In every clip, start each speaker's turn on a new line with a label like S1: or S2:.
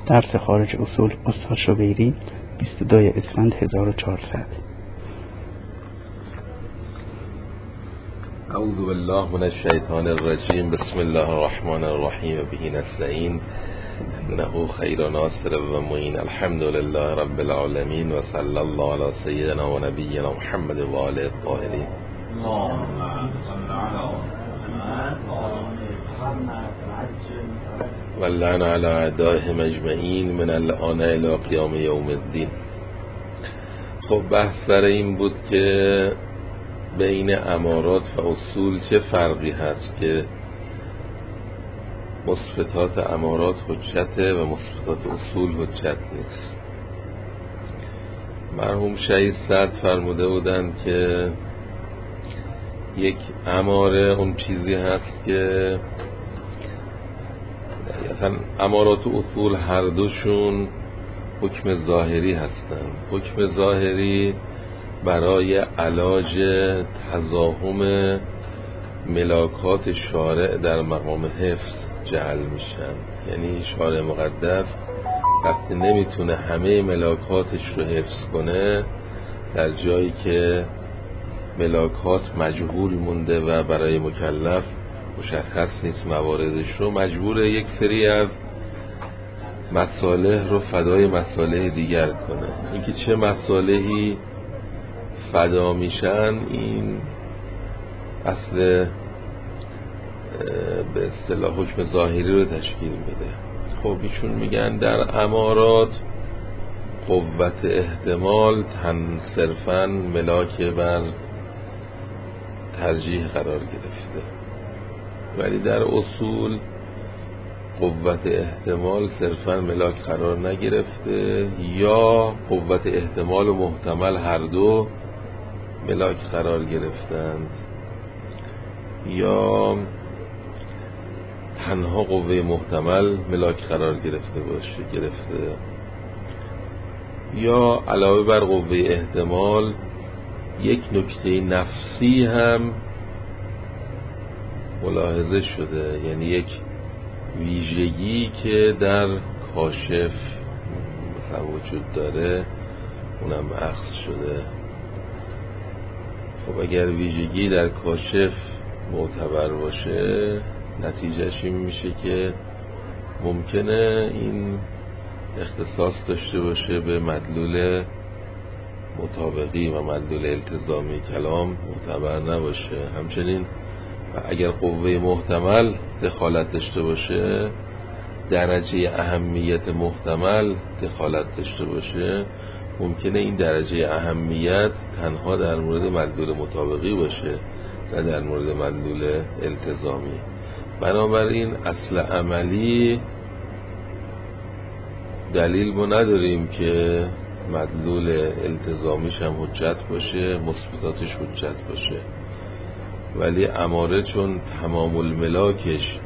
S1: درس خارج اصول استاد شبیری 22 اسفند 1400.
S2: اعوذ بالله من الشیطان الرجیم. بسم الله الرحمن الرحیم. به نستعین انه خیر ناصر و معین. الحمد لله رب العالمین و صلی الله علی سیدنا و نبینا محمد و آله الطاهرین. واللعن علی اعدائهم اجمعین من الان الی قیام یوم الدین. خب بحث سر این بود که بین امارات و اصول چه فرقی هست که مثبتات امارات حجته و مثبتات اصول حجت نیست. مرحوم شهید سعد فرموده بودند که یک اماره اون چیزی هست که مثلا امارات و اصول هر دوشون حکم ظاهری هستند. حکم ظاهری برای علاج تزاحم ملاکات شارع در مقام حفظ جعل میشن. یعنی شارع مقدس وقتی نمیتونه همه ملاکاتش رو حفظ کنه، در جایی که ملاکات مجهول مونده و برای مکلف مشخص نیست مواردش رو، مجبور یک سری از مصالح رو فدای مصالح دیگر کنه. اینکه چه مصالحی فدا میشن این اصل به اصطلاح حکم ظاهری رو تشکیل میده. خب ایشون میگن در امارات قوت احتمال صرفاً ملاک بر ترجیح قرار گرفته، ولی در اصول قوت احتمال صرفاً ملاک قرار نگرفته، یا قوت احتمال و محتمل هر دو ملاک قرار گرفتند، یا تنها قوه محتمل ملاک قرار گرفته، یا علاوه بر قوه احتمال یک نکته نفسی هم ملاحظه شده، یعنی یک ویژگی که در کاشف مثلا وجود داره اونم اخذ شده. خب اگر ویژگی در کاشف معتبر باشه، نتیجهش این میشه که ممکنه این اختصاص داشته باشه به مدلول مطابقی و مدلول التزامی کلام معتبر نباشه. همچنین اگر قوه محتمل دخالت داشته باشه، درجه اهمیت محتمل دخالت داشته باشه، ممکنه این درجه اهمیت تنها در مورد مدلول مطابقی باشه نه در مورد مدلول التزامی. بنابراین اصل عملی دلیل ما نداریم که مدلول التزامیش هم حجت باشه، مثبتاتش حجت باشه، ولی اماره چون تمام الملاکش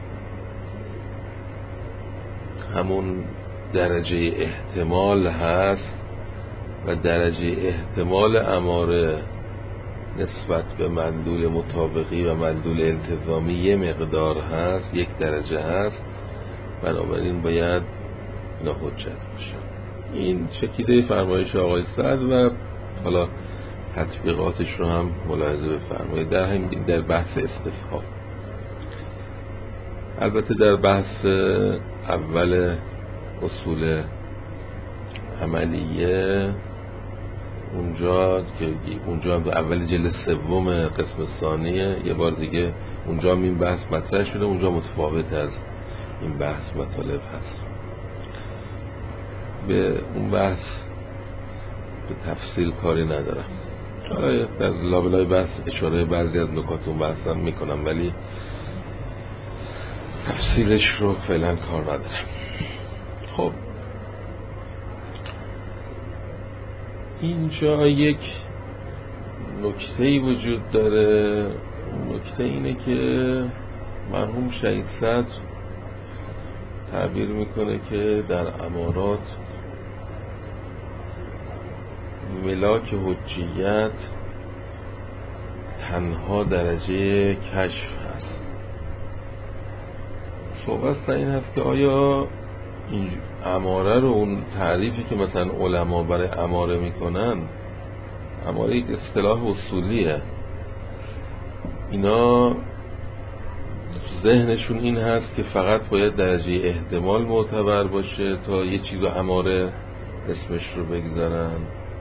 S2: همون درجه احتمال هست و درجه احتمال اماره نسبت به مدلول مطابقی و مدلول التزامی یه مقدار هست، یک درجه هست، بنابراین باید اینا حجت باشه. این چکیده فرمایش آقای سعد و حالا تطبیقاتش رو هم ملاحظه بفرمایید. در بحث استفهام، البته در بحث اول اصول عملیه اونجا به اول جلد سوم قسم ثانیه یه بار دیگه اونجا هم این بحث مطرح شده، اونجا متفاوت از این بحث مطالب هست. به اون بحث به تفصیل کاری ندارم، حالا در لابلای بحث اشاره بعضی از نکات اون بحث هم میکنم، ولی تفصیلش رو فعلا کار ندارم. خب اینجا یک نکته‌ای وجود داره. نکته اینه که مرحوم شهید سعد تعبیر میکنه که در امارات ملاک حجیت تنها درجه کشف هست. صحبت این هست که آیا این اماره رو، اون تعریفی که مثلا علما برای اماره میکنن، اماره یک اصطلاح اصولیه. اینا ذهنشون این هست که فقط باید درجه احتمال معتبر باشه تا یه چیز اماره اسمش رو بگذارن،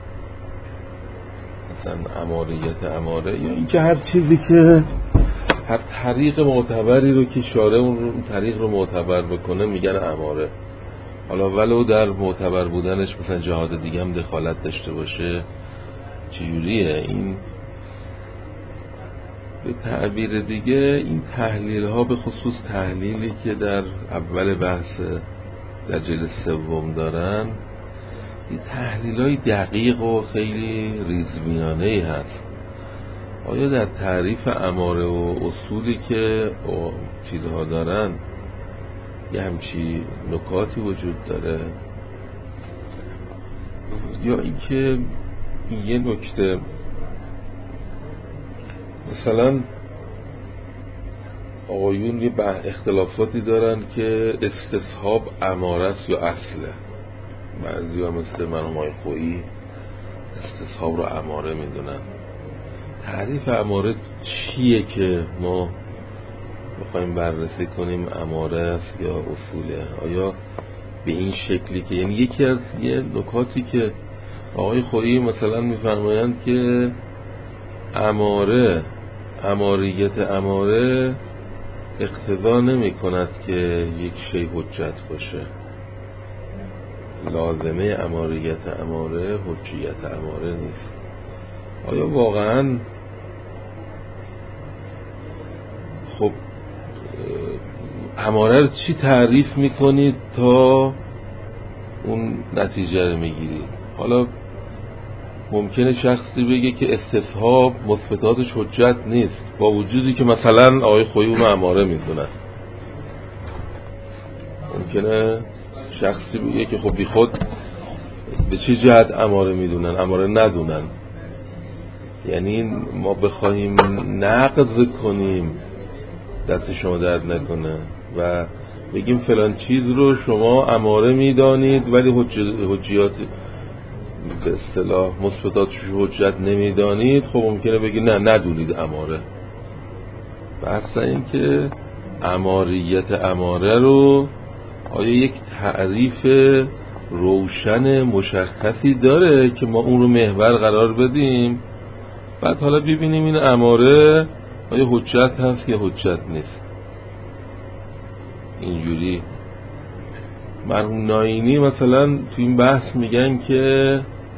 S2: مثلا اماریت اماره، یا اینکه هر چیزی که هر طریق معتبری رو که شارع اون طریق رو معتبر بکنه میگن اماره. حالا ولو در معتبر بودنش مثلا جهات دیگه هم دخالت داشته باشه، چجوریه این؟ به تعبیر دیگه این تحلیل ها، به خصوص تحلیلی که در اول بحث در جلسه سوم دارن، این تحلیل های دقیق و خیلی ریزبینانه‌ای هست. آیا در تعریف اماره و اصولی که چیزها دارن یه همچی نکاتی وجود داره؟ یا اینکه یه نکته مثلا آقایون یه اختلافاتی دارن که استصحاب اماره است یا اصله. بعضی ها مثل مرحوم آقای خویی استصحاب رو اماره میدونن. تعریف اماره چیه که ما بخوایم بررسی کنیم اماره است یا اصوله؟ آیا به این شکلی که یعنی یکی از یه نکاتی که آقای خویی مثلا میفرمایند که اماریت اماره اقتضا نمی کند که یک شی حجت باشه. لازمه اماریت اماره حجیت اماره نیست. آیا واقعا خب اماره رو چی تعریف میکنید تا اون نتیجه رو میگیرید؟ حالا ممکنه شخصی بگه که استصحاب مثبتاتش حجت نیست، با وجودی که مثلا آقای خویی اون اماره میدونن. ممکنه شخصی بگه که خب بی خود به چه جهت اماره میدونن، اماره ندونن. یعنی ما بخواهیم نقض کنیم دست شما درد نکنه و بگیم فلان چیز رو شما اماره میدانید ولی حجیات به اصطلاح مثبتاتش حجت نمیدانید، خب ممکنه بگی نه ندونید اماره. بحث این که اماریت اماره رو آیا یک تعریف روشن مشخصی داره که ما اون رو محور قرار بدیم، بعد حالا ببینیم این اماره آیا حجت هست یا حجت نیست. اینجوری مرحوم ناینی مثلا تو این بحث میگن که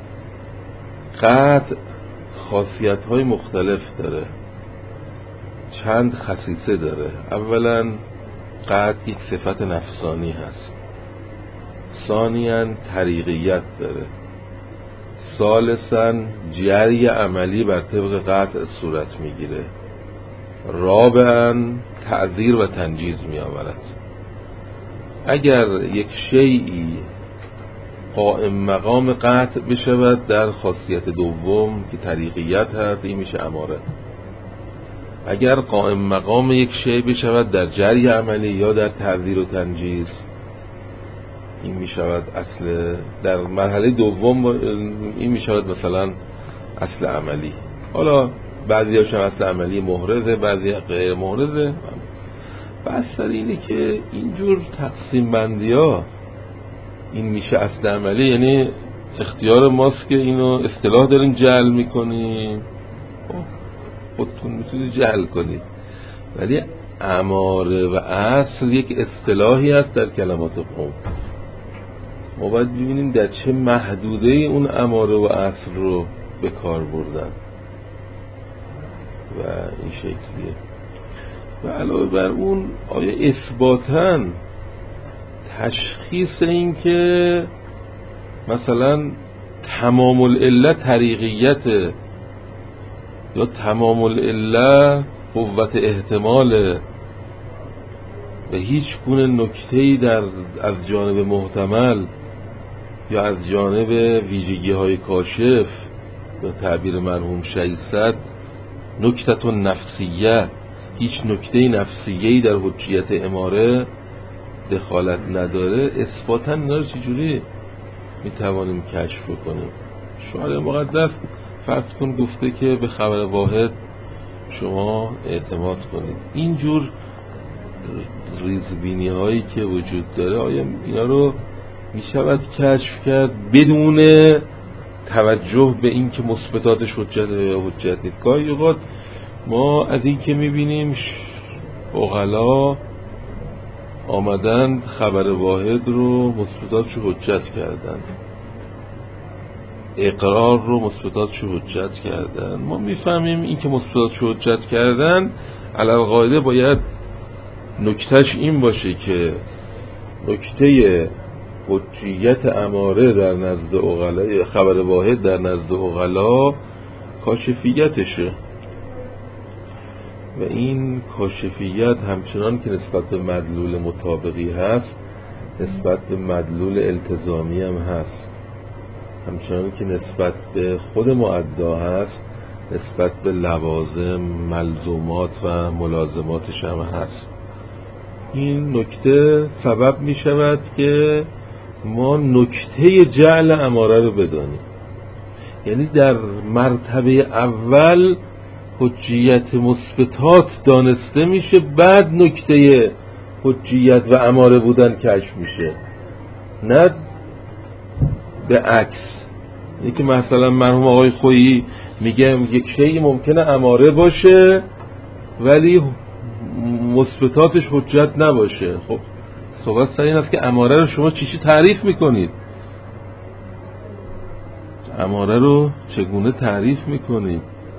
S2: قطع خاصیت‌های مختلف داره، چند خصیصه داره. اولا قطع یک صفت نفسانی هست، ثانیاً طریقیت داره، ثالثاً جری عملی بر طبق قطع صورت میگیره، رابعاً تعذیر و تنجیز میآورد. اگر یک شیئی قائم مقام قطع بشود در خاصیت دوم که طریقیت هست، این میشه اماره. اگر قائم مقام یک شی بشود در جری عملی یا در تعذیر و تنجیز، این میشود اصل. در مرحله دوم این میشود مثلا اصل عملی. حالا بعضی هاشون اصل عملی محرزه، بعضی غیر محرزه. بس سر اینه که اینجور تقسیم بندی ها این میشه اصل عملی، یعنی اختیار ماست که اینو اصطلاح داریم جعل میکنیم، خودتون میتونید جعل کنید، ولی اماره و اصل یک اصطلاحی هست در کلمات قوم. ما باید ببینیم در چه محدوده اون اماره و اصل رو به کار بردن و این شکلیه. و علاوه بر اون آیا اثباتاً تشخیص این که مثلا تمام العله طریقیت یا تمام العله قوت احتمال و هیچ گونه نکته‌ای از جانب محتمل یا از جانب ویژگی های کاشف به تعبیر مرحوم شیصد نکته نفسیه، هیچ نکته نفسیه‌ای در حجیت اماره دخالت نداره، اثباتاً اینا رو چجوری میتوانیم کشف کنیم؟ شارع مقدس فرض کن گفته که به خبر واحد شما اعتماد کنید. اینجور ریزبینی هایی که وجود داره، آیا اینا رو میشود کشف کرد بدون توجه به این که مثبتاتش حجت یا حجت نیست؟ گاهی اوقات ما از این که میبینیم عقلا آمدن خبر واحد رو مثبتاتش حجت کردن، اقرار رو مثبتاتش حجت کردن، ما میفهمیم این که مثبتاتش حجت کردن علی القاعده باید نکتهش این باشه که نکته حجیت اماره در نزد عقلا، خبر واحد در نزد عقلا کاشفیتشه و این کاشفیت همچنان که نسبت به مدلول مطابقی هست نسبت به مدلول التزامی هم هست، همچنان که نسبت به خود معدا هست نسبت به لوازم، ملزومات و ملازماتش هم هست. این نکته سبب می شود که ما نکته جعل اماره رو بدانیم. یعنی در مرتبه اول حجیت مثبتات دانسته میشه، بعد نکته حجیت و اماره بودن کشف میشه، نه به عکس. اینه که مثلا مرحوم آقای خویی میگه یک شیء ممکنه اماره باشه ولی مثبتاتش حجت نباشه. خب صحبت سر این است که اماره رو شما چی تعریف میکنید؟ اماره رو چگونه تعریف میکنید؟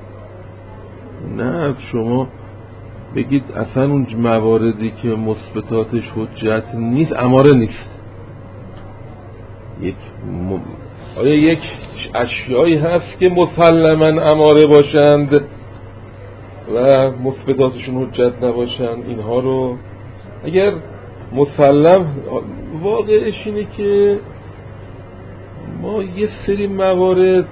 S2: نه شما بگید اصلا اون مواردی که مثبتاتش حجت نیست اماره نیست. آیا یک اشیایی هست که مسلماً اماره باشند و مثبتاتشون حجت نباشند؟ اینها رو اگر مسلم، واقعش اینه که ما یه سری موارد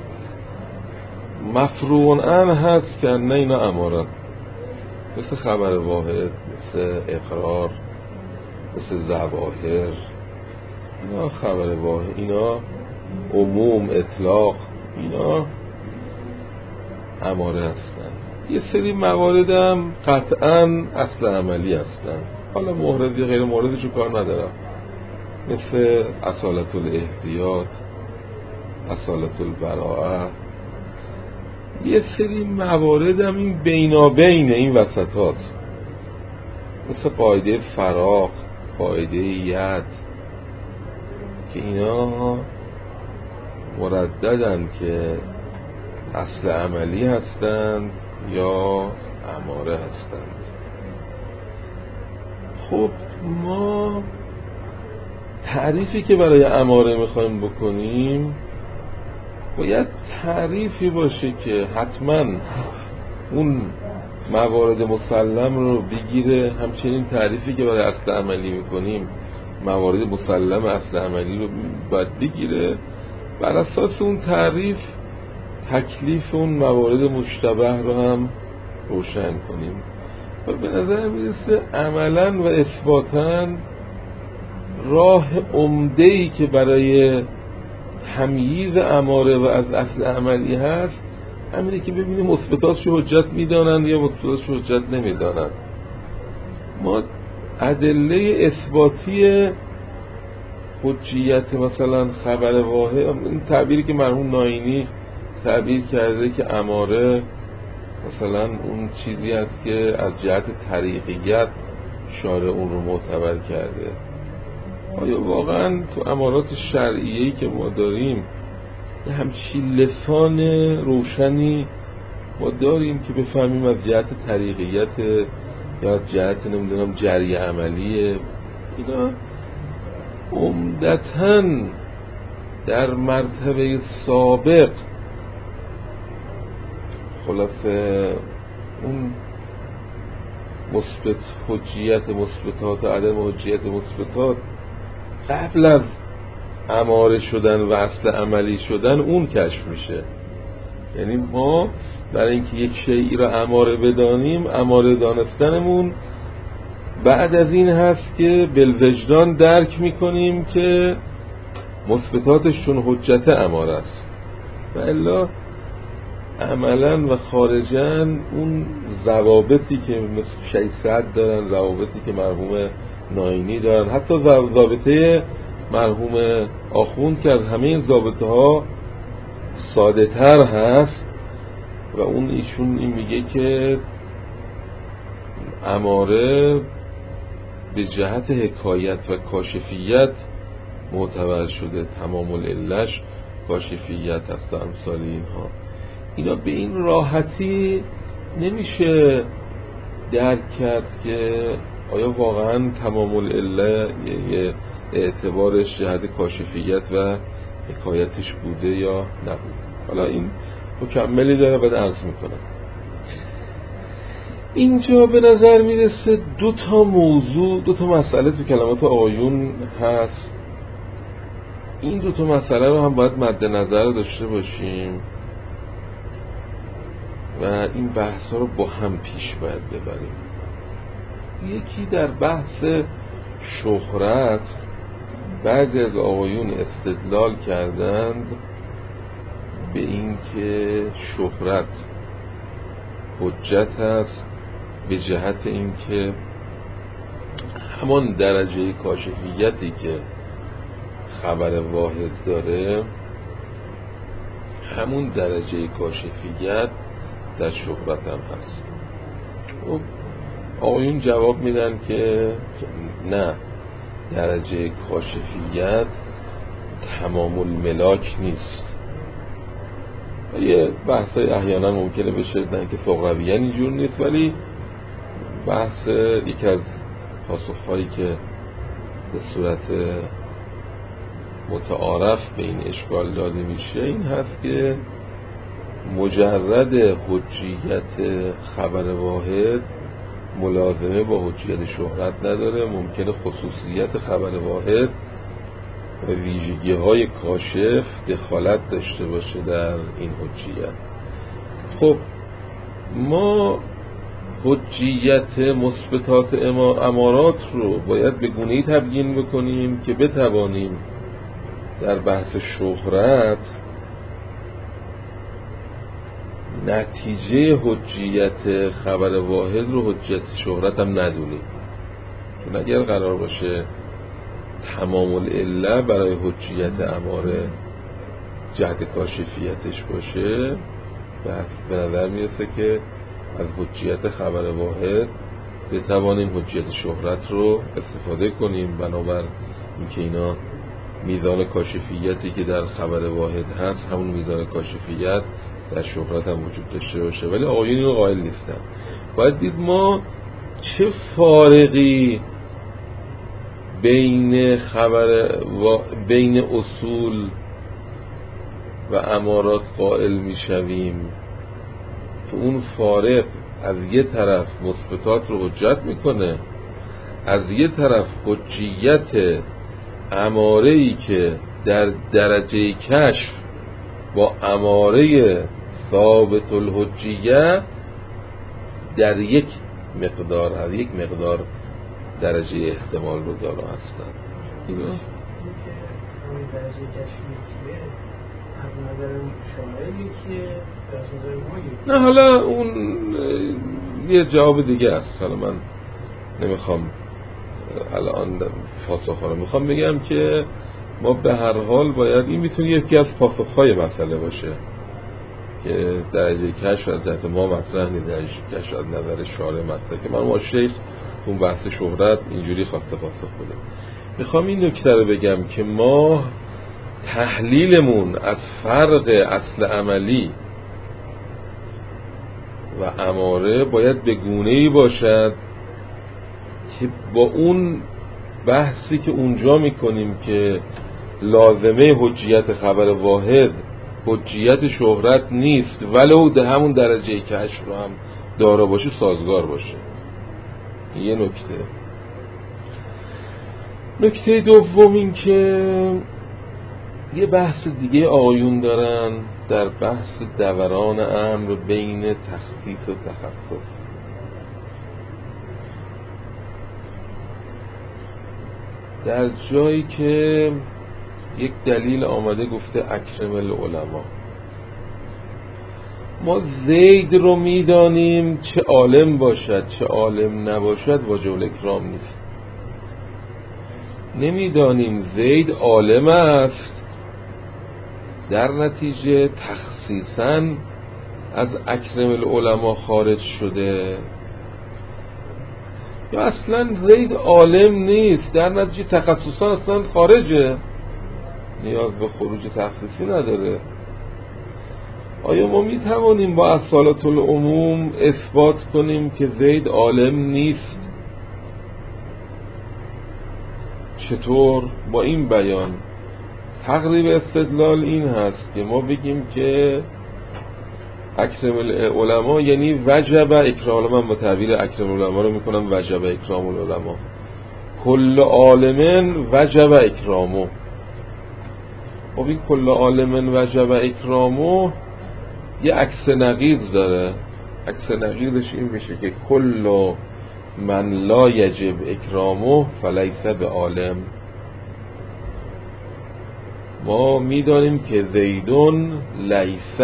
S2: مفروعاً هست که نه اینا امارن، مثل خبر واحد، مثل اقرار، مثل ظواهر. اینا خبر واحد، اینا عموم، اطلاق، اینا اماره هستن. یه سری موارد هم قطعاً اصل عملی هستن، حالا موردی غیر موردشو کار ندارم، مثل اصالت الاحتیاط، اصالت البراءه. یه سری موارد هم این بینابین این وسط هاست، مثل قاعده فراق، قاعده ید، که اینا مرددن که اصل عملی هستند یا اماره هستند. خب ما تعریفی که برای اماره میخوایم بکنیم باید تعریفی باشه که حتما اون موارد مسلم رو بگیره، همچنین تعریفی که برای اصل عملی میکنیم موارد مسلم اصل عملی رو باید بگیره. بر اساس اون تعریف تکلیف اون موارد مشتبه رو هم روشن کنیم. و به نظر میرسه عملا و اثباتا راه عمده‌ای که برای تمییز اماره و از اصل عملی هست همینه که ببینیم مثبتاتش حجت میدانند یا مثبتاتش حجت نمیدانند. ما ادله اثباتی حجیت مثلا خبر واحد، این تعبیری که مرحوم ناینی تعبیر کرده که اماره مثلا اون چیزی است که از جهت طریقیت شارع اون رو معتبر کرده، آیا واقعا تو امارات شرعیه‌ای که ما داریم یه همچین لسان روشنی ما داریم که بفهمیم از جهت طریقیت یا از جهت نمیدونم جری عملیه؟ اینا عمدتاً در مرتبه سابق خلاصه اون مثبت حجیت مثبتات و عدم حجیت مثبتات قبل از اماره شدن و اصل عملی شدن اون کشف میشه. یعنی ما برای اینکه یک شیئی را اماره بدانیم، اماره دانستنمون بعد از این هست که بالوجدان درک میکنیم که مثبتاتش چون حجت اماره است و الا عملا و خارجا اون ضوابطی که مثل شیخ سعد دارن، ضوابطی که مرحوم ناینی دارن، حتی ضابطه مرحوم آخوند که از همه این ضابطه ها ساده تر هست و اون ایشون این میگه که اماره به جهت حکایت و کاشفیت معتبر شده، تمام العلش کاشفیت هست و امثال اینها. اینا به این راحتی نمیشه درک کرد که آیا واقعا تمام العله یه اعتبارش جهت کاشفیت و حکایتش بوده یا نبود. حالا این مکملی داره بعد عرض میکنم. اینجا به نظر میرسه دو تا موضوع، دو تا مسئله تو کلمات آقایون هست. این دو تا مسئله رو هم باید مد نظر داشته باشیم و این بحث ها رو با هم پیش باید ببریم. یکی در بحث شهرت بعضی از آقایون استدلال کردند به این که شهرت حجت است به جهت این که همان درجه کاشفیتی که خبر واحد داره همون درجه کاشفیت در شهرت هم هست. آقایون جواب میدن که نه، درجه کاشفیت تمام الملاک نیست. یه بحثای احیانا ممکنه بشه که ثقلویان اینجور نیست، ولی بحث یکی از پاسخهایی که به صورت متعارف به این اشکال داده میشه این هست که مجرد حجیت خبر واحد ملازمه با حجیت شهرت نداره. ممکنه خصوصیت خبر واحد و ویژگی های کاشف دخالت داشته باشه در این حجیت. خب ما حجیت مثبتات امارات رو باید به گونه‌ای تبیین بکنیم که بتوانیم در بحث شهرت نتیجه حجیت خبر واحد رو حجیت شهرت هم ندونیم. چون اگر قرار باشه تمام العله برای حجیت اماره جهت کاشفیتش باشه به نظر میرسه که از حجیت خبر واحد بتوانیم حجیت شهرت رو استفاده کنیم، بنابر اینکه اینا میزان کاشفیتی که در خبر واحد هست همون میزان کاشفیت در شهرت هم وجود داشته باشه. ولی آقایون اینو قائل نیستن. باید دید ما چه فارقی بین اصول و امارات قائل میشویم که اون فارق از یه طرف مثبتات رو حجت میکنه، از یه طرف حجیت اماره‌ای که در درجه کشف با اماره ثابت الحجیه در یک مقدار درجه احتمال رو داره هستن. اینا
S3: درجه کشفیه از نظر شاعری که از نظر ما
S2: نه، حالا اون یه جواب دیگه است. حالا من نمیخوام الان پاسخ رو میخوام بگم که ما به هر حال باید این میتونه یکی از پاسخهای مسئله باشه که درجه کشف از جهت ما مطرح نیست، درجه کشف از نظر شارع مطرح که من شیخ اون بحث شهرت اینجوری خواسته پاسخ بده. میخوام این نکته رو بگم که ما تحلیلمون از فرق اصل عملی و اماره باید به گونه‌ای باشد که با اون بحثی که اونجا میکنیم که لازمه حجیت خبر واحد حجیت شهرت نیست ولو در همون درجه کشف رو هم داره باشه سازگار باشه. یه نکته دوم این که یه بحث دیگه آقایون دارن در بحث دوران امر بین تخصیص و تخصص. در جایی که یک دلیل آمده گفته اکرم العلماء، ما زید رو میدانیم چه عالم باشد چه عالم نباشد واجب الاکرام نیست. نمیدانیم زید عالم است، در نتیجه تخصیصاً از اکرم العلماء خارج شده، یا اصلا زید عالم نیست، در نتیجه تخصصاً اصلا خارجه، نیاز به خروج تخصیصی نداره. آیا ما می توانیم با اصالت العموم اثبات کنیم که زید عالم نیست؟ چطور؟ با این بیان تقریب استدلال این هست که ما بگیم که اکرم العلماء یعنی وجب اکرام، من با تعبیر اکرم العلماء رو میکنم وجب اکرام العلماء، کل عالم وجب اکرامه. خب این کل عالم وجب اکرامه یه عکس نقیض داره. عکس نقیضش این میشه که کل من لا یجب اکرامه فلیس به عالم. ما میدانیم که زیدون لیس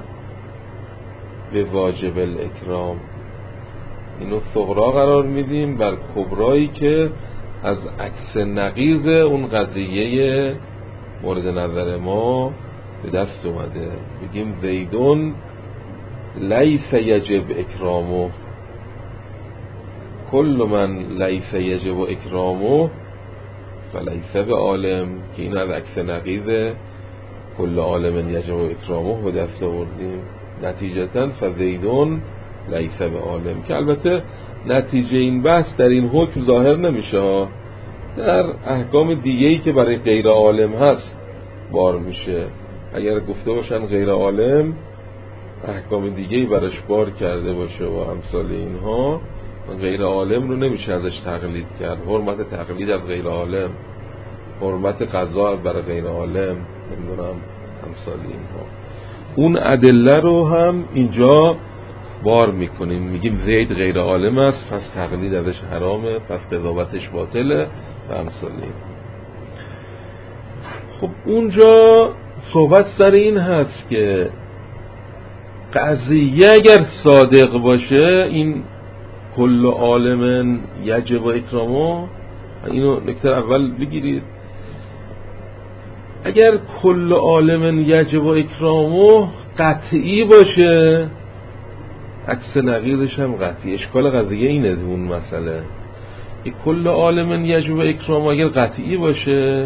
S2: به واجب الاکرام، اینو صغرا قرار میدیم بر کبرایی که از عکس نقیض اون قضیه مورد نظر ما به دست اومده. بگیم زیدون لیس یجب اکرامه، کل من لیس یجب اکرامه فلیس به عالم، که این از عکس نقیض کل عالم یجب اکرامه به دست آوردیم. نتیجتاً فزیدون لیس به عالم، که البته نتیجه این بحث در این حکم ظاهر نمیشه، در احکام دیگه‌ای که برای غیر عالم هست بار میشه. اگر گفته باشن غیر عالم احکام دیگه‌ای براش بار کرده باشه و امثال اینها، غیر عالم رو نمیشه ازش تقلید کرد. حرمت تقلید از غیر عالم، حرمت قضا برای غیر عالم، نمیدونم امثال اینها. اون ادله رو هم اینجا بار میکنیم، میگیم زید غیر عالم است پس تقلید ازش حرامه، پس قضاوتش باطله و امثال این. خب اونجا صحبت سر این هست که قضیه اگر صادق باشه، این کل عالم یجب اکرامه، اینو نکته اول بگیرید، اگر کل عالم یجب اکرامه قطعی باشه، عکس نقیضش هم قطعی. اشکال قضیه اینه اون مسئله که کل عالم یجب اکرامه اگر قطعی باشه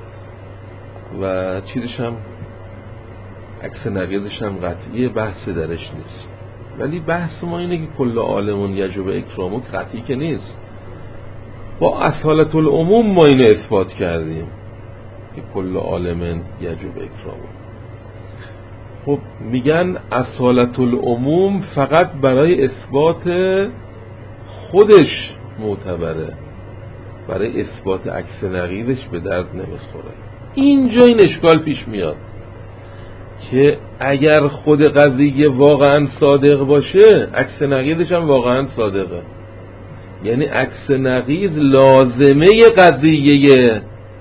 S2: و چیزش هم عکس نقیضش هم قطعیه، بحث درش نیست. ولی بحث ما اینه که کل عالم یجب اکرامه قطعی که نیست. با اصالت العموم ما اینو اثبات کردیم که کل عالم یجب اکرامه. خب میگن اصالت العموم فقط برای اثبات خودش معتبره، برای اثبات عکس نقیضش به درد نمیخوره. اینجا این اشکال پیش میاد که اگر خود قضیه واقعا صادق باشه، عکس نقیضش هم واقعا صادقه. یعنی عکس نقیض لازمه قضیه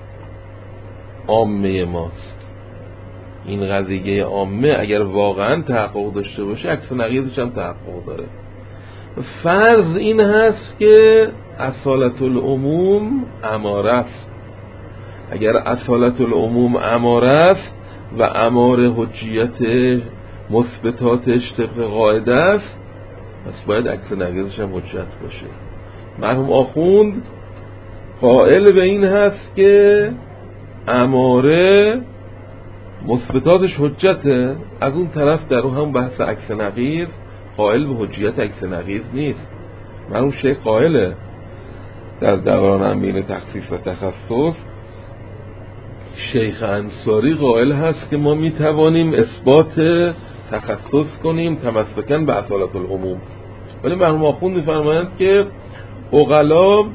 S2: عامه ماست. این قضیه عامه اگر واقعا تحقق داشته باشه، عکس نقیضش هم تحقق داره. فرض این هست که اصالت العموم اماره است. اگر اصالت العموم اماره است و اماره حجیت مثبتاتش طبق قاعده است، پس باید عکس نقیضش هم حجت باشه. مرحوم آخوند قائل به این هست که اماره مثبتاتش حجته، از اون طرف در اون هم بحث عکس نقیض قائل به حجیت عکس نقیض نیست. مرحوم شیخ قائله در دوران امین تخصیص و تخصص، شیخ انصاری قائل هست که ما میتوانیم اثبات تخصص کنیم تمسکاً به اصالت العموم. ولی مرحوم آخوند میفرمایند که عقلا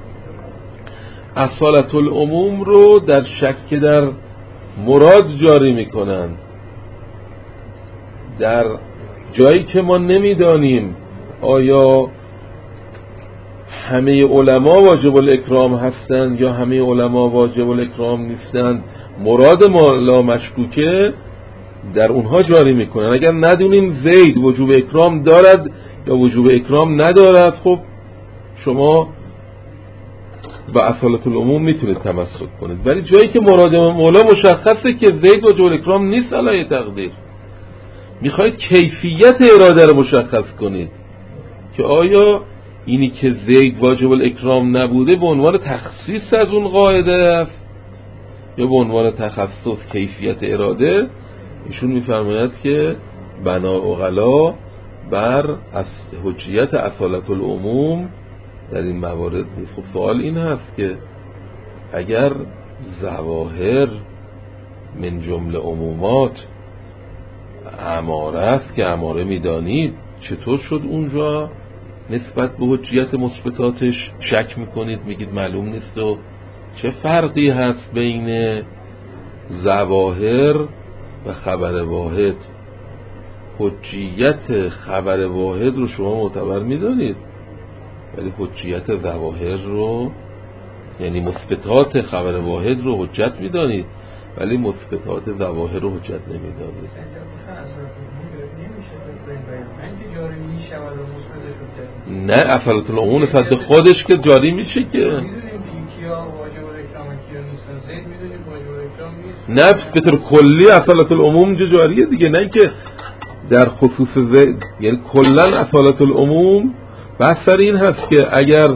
S2: اصالت العموم رو در شک در مراد جاری میکنن، در جایی که ما نمیدانیم آیا همه علما واجب الاکرام هستند یا همه علما واجب الاکرام نیستند، مراد ما لا مشکوکه در اونها جاری میکنن. اگر ندونیم زید وجوب اکرام دارد یا وجوب اکرام ندارد، خب شما با اصالت العموم میتونید تمسک کنید. ولی جایی که مراد مولا مشخصه که زید وجوب اکرام نیست علیه تقدیر، میخواید کیفیت اراده رو مشخص کنید که آیا اینی که زید واجب الاکرام نبوده به عنوان تخصیص از اون قاعده است یا به عنوان تخصص کیفیت اراده. ایشون میفرماید که بنا عقلا بر حجیت اصالت العموم در این موارد نیست. خب سوال این هست که اگر ظواهر من جمله عمومات اماره است که اماره میدانید، چطور شد اونجا نسبت به حجیت مثبتاتش شک میکنید، میگید معلوم نیست؟ و چه فرقی هست بین ظواهر و خبر واحد؟ حجیت خبر واحد رو شما معتبر میدانید ولی حجیت ظواهر رو، یعنی مثبتات خبر واحد رو حجت میدانید ولی مثبتات ظواهر رو حجت نمیدانید. نه اصالت العموم نسبت به خودش که جاری میشه که نه به طور کلی اصالت العموم جاریه دیگه، نه که در خصوص زید. یعنی کلا اصالت العموم بحث سر این هست که اگر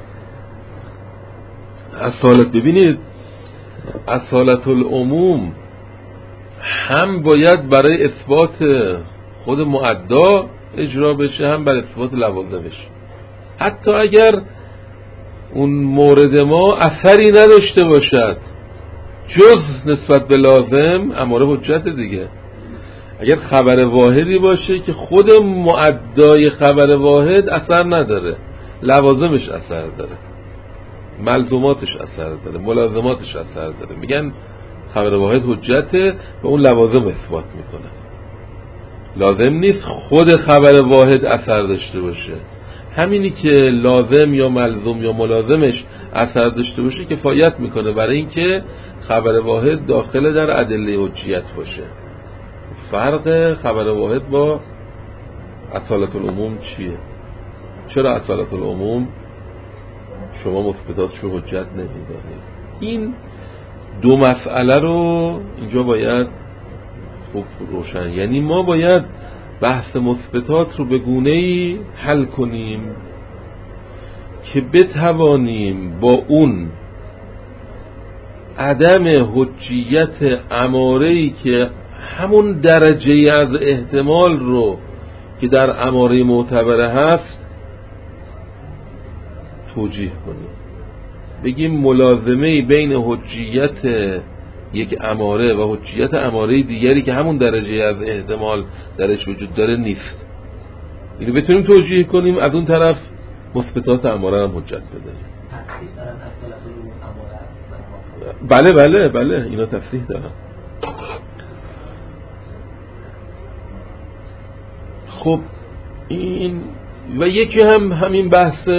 S2: اصالت، ببینید اصالت العموم هم باید برای اثبات خود معدا اجرا بشه هم برای اثبات لوازمش. حتی اگر اون مورد ما اثری نداشته باشد جز نسبت به لازم، اماره حجت دیگه. اگر خبر واحدی باشه که خود معدای خبر واحد اثر نداره، لوازمش اثر داره، ملزوماتش اثر داره، ملازماتش اثر داره، میگن خبر واحد حجته و اون لوازم اثبات میکنه. لازم نیست خود خبر واحد اثر داشته باشه، همینی که لازم یا ملزوم یا ملازمش اثر داشته باشه کفایت میکنه برای اینکه خبر واحد داخل در ادله حجیت باشه. فرق خبر واحد با اصالت العموم چیه؟ چرا اصالت العموم شما مثبتاتش رو حجت نمیدانید؟ این دو مسئله رو اینجا باید خوب روشن، یعنی ما باید بحث مثبتات رو به گونه‌ای حل کنیم که بتوانیم با اون عدم حجیت اماره‌ای که همون درجه از احتمال رو که در اماره معتبره هست توجیه کنیم. بگیم ملازمه بین حجیت یک اماره و حجیت اماره دیگری که همون درجه از احتمال درش وجود داره نیست. اینو بتونیم توجیه کنیم، از اون طرف مثبتات اماره هم حجت بدهیم. بله بله بله اینا تصریح دارن. خب این و یکی هم همین بحث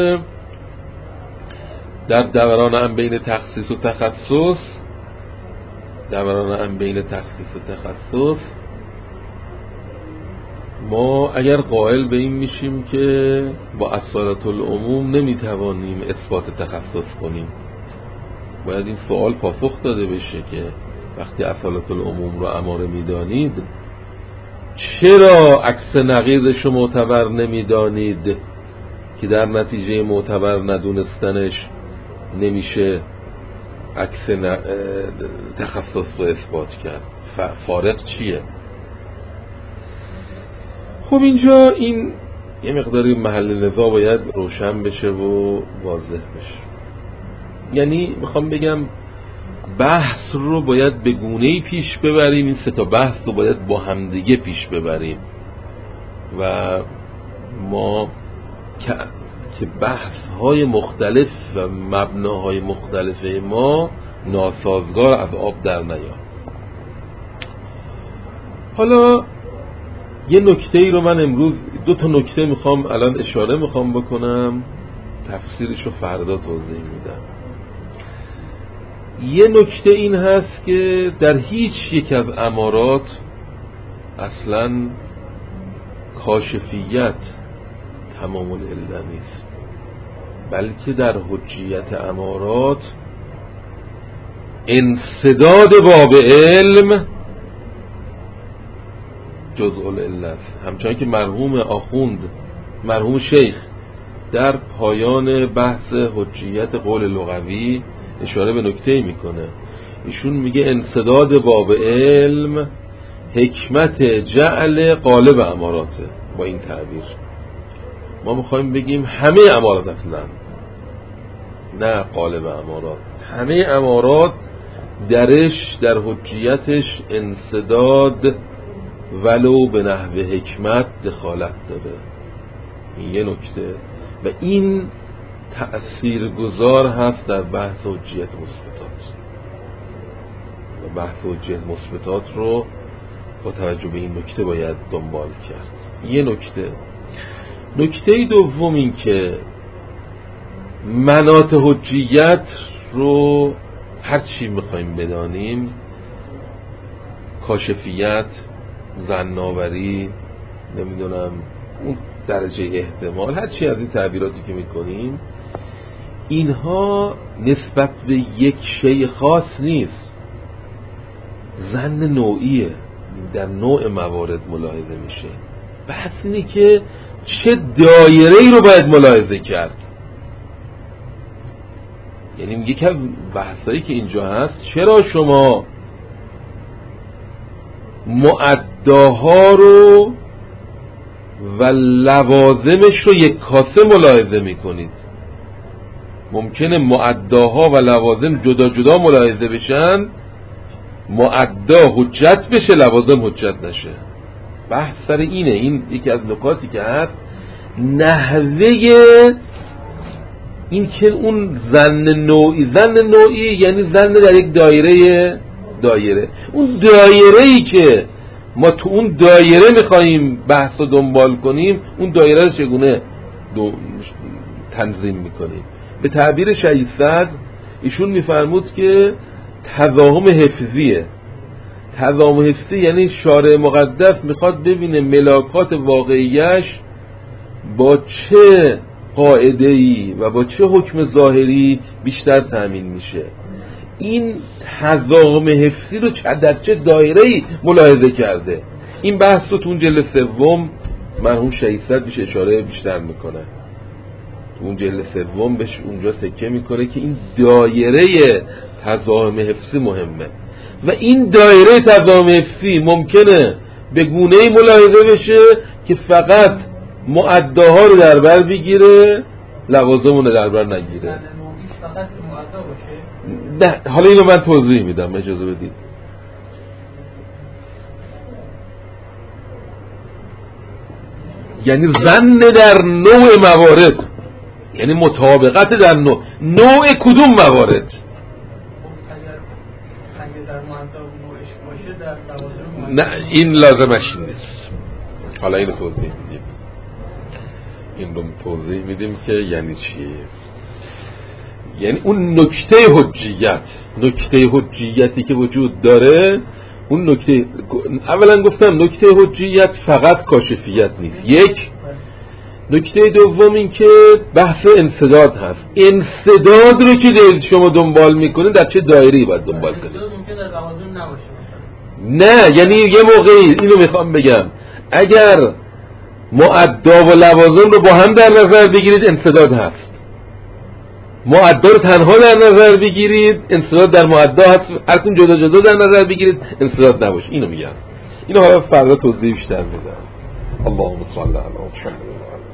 S2: در دوران هم بین تخصیص و تخصص، دوران هم بین تخصیص و تخصص ما اگر قائل به این میشیم که با اصالت العموم نمیتوانیم اثبات تخصص کنیم، باید این سوال پاسخ داده بشه که وقتی اصالت العموم رو اماره میدانید چرا عکس نقیضش رو معتبر نمیدانید که در نتیجه معتبر ندونستنش نمیشه عکس تخصص رو اثبات کرد؟ فارق چیه؟ خب اینجا این یه مقداری محل نزاع باید روشن بشه و واضح بشه. یعنی میخوام بگم بحث رو باید به گونه‌ای پیش ببریم، این سه تا بحث رو باید با همدیگه پیش ببریم و ما که بحث‌های مختلف و مبناهای مختلف ما ناسازگار از آب در نیاد. حالا یه نکته ای رو من امروز دو تا نکته میخوام الان اشاره میخوام بکنم تفسیرش رو فردا توضیح میدم. یه نکته این هست که در هیچ یک از امارات اصلا کاشفیت تمام العله نیست، بلکه در حجیت امارات انسداد باب علم جزء العله است. همچنان که مرحوم آخوند، مرحوم شیخ در پایان بحث حجیت قول لغوی اشاره به نکته میکنه. ایشون میگه انسداد باب علم حکمت جعل قالب اماراته. با این تعبیر ما میخوایم بگیم همه امارات اصلا نه قالب امارات، همه امارات درش در حجیتش انسداد ولو به نحو حکمت دخالت داره. این یه نکته و این تأثیر گذار هست در بحث حجیت مثبتات. و بحث حجیت مثبتات رو با توجه به این نکته باید دنبال کرد. یه نکته دوم این که مناط حجیت رو هر چی میخوایم بدانیم، کاشفیت، ظن‌آوری، نمیدونم اون درجه احتمال، هر چی از این تعبیراتی که میکنیم، اینها نسبت به یک شیء خاص نیست، ظن نوعیه، در نوع موارد ملاحظه میشه. بحث اینه که چه دایره‌ای رو باید ملاحظه کرد. یعنی یکی از بحثایی که اینجا هست، چرا شما معداها رو و لوازمش رو یک کاسه ملاحظه میکنید؟ ممکنه معداها و لوازم جدا جدا ملاحظه بشن، معدا حجت بشه، لوازم حجت نشه. بحث سر اینه. این یکی از نکاتی که هست، نحوه این که اون ظن نوعی یعنی ظن در یک دایره، اون دایره‌ای که ما تو اون دایره میخواییم بحث رو دنبال کنیم، اون دایره رو چگونه تنظیم میکنیم؟ به تعبیر شیصد ایشون میفرمود که تضاهم حفظیه. تضاهم حفظی یعنی شارع مقدس میخواد ببینه ملاکات واقعیش با چه قاعده‌ای و با چه حکم ظاهری بیشتر تأمین میشه. این تضاهم حفظی رو در چه دایره‌ای ملاحظه کرده. این بحث رو تو اون جلد سوم مرحوم شیصد بهش اشاره بیشتر میکنه. تو اون جلد سوم بهش اونجا سکه میکنه که این دایره تضاهم حفظی مهمه و این دایره تضاهم حفظی ممکنه به گونه‌ای ملاحظه بشه که فقط معداها رو در بر بگیره، لوازم رو در بر نگیره.
S3: فقط معدا باشه؟
S2: نه، حالا اینو من توضیح میدم، اجازه بدید. یعنی ظن در نوع موارد، یعنی مطابقت در نوع کدوم موارد.
S3: اگر در معدا نوعش باشه در لوازم
S2: نه، این لازمش نیست. حالا اینو توضیح میدیم که یعنی چیه. یعنی اون نکته حجیتی که وجود داره، اون نکته، اولا گفتم نکته حجیت فقط کاشفیت نیست. یک نکته دوم این که بحث انسداد هست. انسداد رو که شما دنبال میکنید در چه دایره‌ای باید دنبال کنید؟
S3: ممکن در لوازم نباشه.
S2: نه، یعنی یه موقعی اینو میخوام بگم، اگر معدا و لوازم رو با هم در نظر بگیرید انسداد هست. معدا رو تنها در نظر بگیرید انسداد در معدا هست. هر کدوم جدا جدا در نظر بگیرید انسداد نباشه. اینو میگم. اینو حالا فردا توضیح بیشتر میدم. اللهم صل علی محمد.